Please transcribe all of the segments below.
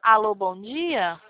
Alô, bom dia?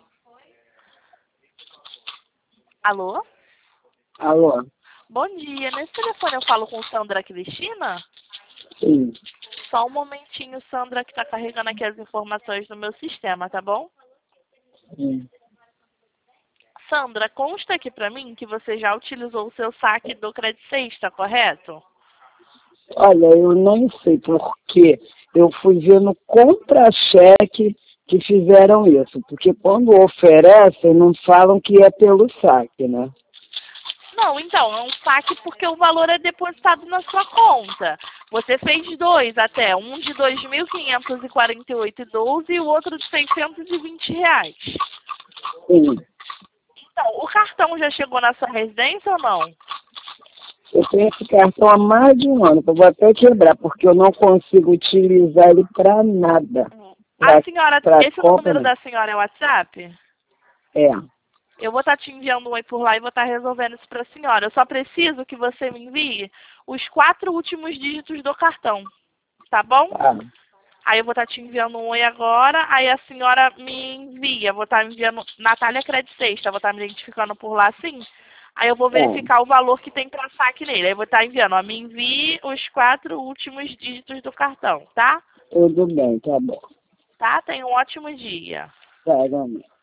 Alô? Alô? Bom dia. Nesse telefone eu falo com Sandra Cristina? Sim. Só um momentinho, Sandra, que tá carregando aqui as informações do meu sistema, tá bom? Sim. Sandra, consta aqui pra mim que você já utilizou o seu saque do Credit Sexta, correto? Olha, eu nem sei porque eu fui ver no contra-cheque que fizeram isso. Porque quando oferecem, não falam que é pelo saque, né? Não, então, é um saque porque o valor é depositado na sua conta. Você fez dois até, um de R$ 2.548,12 e o outro de R$ 620. Sim. Então, o cartão já chegou na sua residência ou não? Eu tenho esse cartão há mais de um ano, que eu vou até quebrar, porque eu não consigo utilizar ele para nada. A senhora, esse Compra, número não. da senhora é o WhatsApp? É. Eu vou estar te enviando um oi por lá e vou estar resolvendo isso para a senhora. Eu só preciso que você me envie os 4 últimos dígitos do cartão, tá bom? Tá. Aí eu vou estar te enviando um oi agora, aí a senhora me envia. Vou estar enviando Natália Credit Sexta, vou estar me identificando por lá assim. Aí eu vou verificar o valor que tem para saque nele. Aí eu vou estar enviando, ó, me envie os 4 últimos dígitos do cartão, tá? Tudo bem, tá bom. Tá? Tenha um ótimo dia. Tá, realmente.